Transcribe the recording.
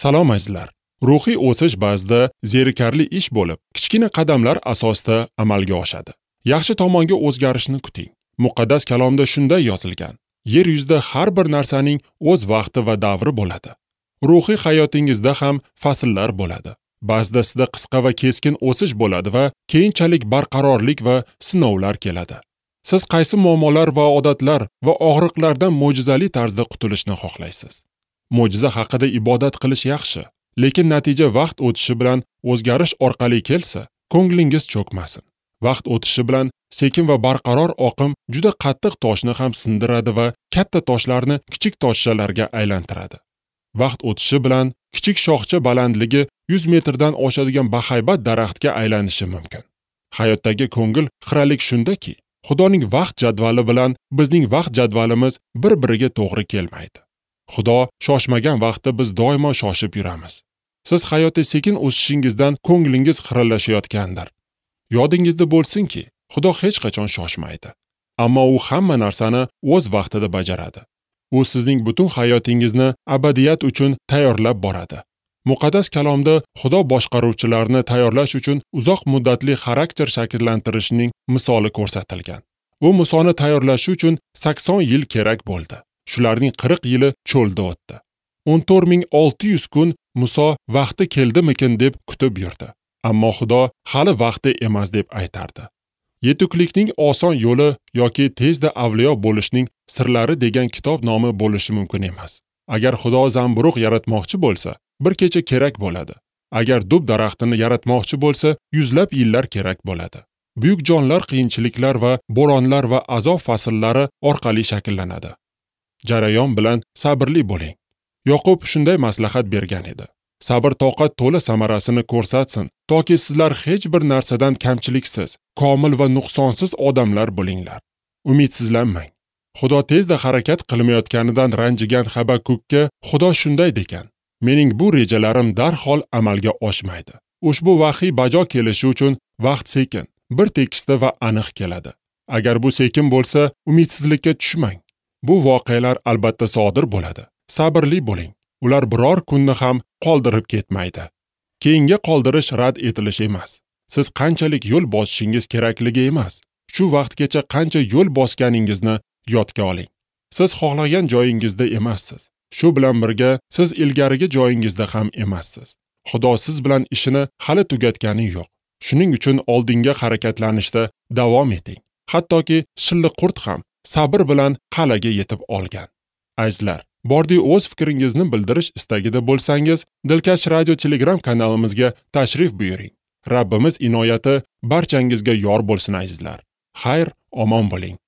Salom azizlar. Ruhiy o'sish ba'zida zerikarli ish bo'lib, kichkina qadamlar asosida amalga oshadi. Yaxshi tomonga o'zgarishni kuting. Muqaddas kalomda shunday yozilgan: yer yuzida har bir narsaning o'z vaqti va davri bo'ladi. Ruhiy hayotingizda ham fasllar bo'ladi. Ba'zida sizda qisqa va keskin o'sish bo'ladi va keyinchalik barqarorlik va sinovlar keladi. Siz qaysi muammolar va odatlar va og'riqlardan mo'jizali tarzda qutulishni xohlaysiz? Mo'jiza haqida ibodat qilish yaxshi, lekin natija vaqt o'tishi bilan o'zgarish orqali kelsa, ko'nglingiz cho'kmasin. Vaqt o'tishi bilan sekin va barqaror oqim juda qattiq toshni ham sindiradi va katta toshlarni kichik toshchalarga aylantiradi. Vaqt o'tishi bilan kichik shoxcha balandligi 100 metrdan oshadigan bahaybat daraxtga aylanishi mumkin. Hayotdagi ko'ngil xiralik shundaki, Xudoning vaqt jadvali bilan bizning vaqt jadvalimiz bir-biriga to'g'ri kelmaydi. Xudo shoshmagan vaqtda biz doimo shoshib yuramiz. Siz hayotda sekin o'sishingizdan ko'nglingiz xiralashayotgandir. Yodingizda bo'lsinki, Xudo hech qachon shoshmaydi. Ammo u hamma narsani o'z vaqtida bajaradi. U sizning butun hayotingizni abadiyat uchun tayyorlab boradi. Muqaddas kalomda Xudo boshqaruvchilarni tayyorlash uchun uzoq muddatli xarakter shakllantirishning misoli ko'rsatilgan. U Musoni tayyorlash uchun 80 yil kerak bo'ldi. Shularning 40 yili cho'lda o'tdi. 14600 kun Muso vaqti keldimikin deb kutib yurdi. Ammo Xudo hali vaqti emas deb aytardi. Yetuklikning oson yo'li yoki tezda avliyo bo'lishning sirlari degan kitob nomi bo'lishi mumkin emas. Agar Xudo zamburug' yaratmoqchi bo'lsa, bir kecha kerak bo'ladi. Agar dub daraxtini yaratmoqchi bo'lsa, yuzlab yillar kerak bo'ladi. Buyuk jonlar qiyinchiliklar va bo'ronlar va azob fasllari orqali shakllanadi. Jarayon bilan sabrli bo'ling. Yoqub shunday maslahat bergan edi. Sabr toqat to'la samarasini ko'rsatsin, toki sizlar hech bir narsadan kamchiliksiz, komil va nuqsonsiz odamlar bo'linglar. Umidsizlanmang. Xudo tezda harakat qilmayotganidan ranjigan Habakkukka Xudo shunday degan: mening bu rejalarim darhol amalga oshmaydi. Ushbu vahiy bajo kelishi uchun vaqt sekin, bir tekisda va aniq keladi. Agar bu sekin bo'lsa, umidsizlikka tushmang. Bu voqealar albatta sodir bo'ladi. Sabrli bo'ling. Ular biror kunni ham qoldirib ketmaydi. Keyinga qoldirish rad etilish emas. Siz qanchalik yo'l bosishingiz kerakligi emas, shu vaqtgacha qancha yo'l bosganingizni yodga oling. Siz xohlagan joyingizda emassiz. Shu bilan birga siz ilgarigi joyingizda ham emassiz. Xudo siz bilan ishini hali tugatgani yo'q. Shuning uchun oldinga harakatlanishda davom eting. Hattoki shilli qurt ham sabr bilan qal'aga yetib olgan. Azizlar, Bordi o'z fikringizni bildirish istagida bo'lsangiz, Dilkash radio Telegram kanalimizga tashrif buyuring. Rabbimiz inoyati barchangizga yor bo'lsin azizlar. Xayr, omon bo'ling.